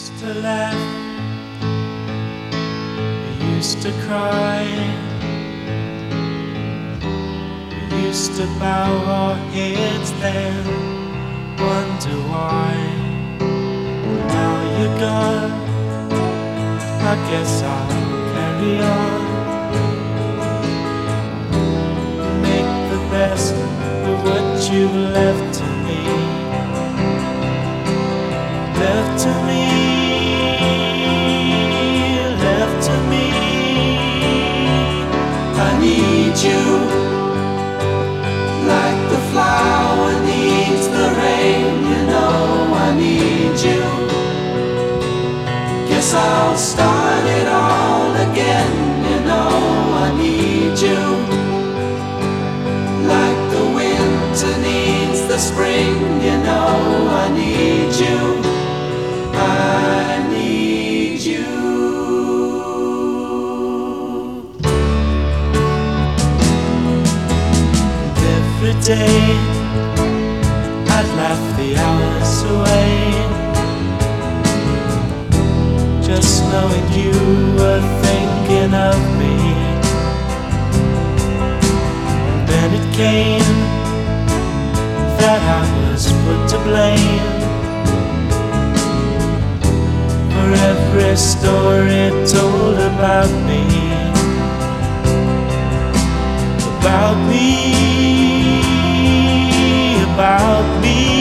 used to laugh, we used to cry, we used to bow our heads then, wonder why. Now you're gone, I guess I'll carry on, make the best of what you've left to me. Left to me, left to me. I need you like the flower needs the rain. You know I need you. Guess I'll start it all again. You know I need you like the winter needs the spring. You know I need you. I need you. Every day I'd laugh the hours away, just knowing you were thinking of me. And then it came that I was put to blame for every story told about me, about me, about me.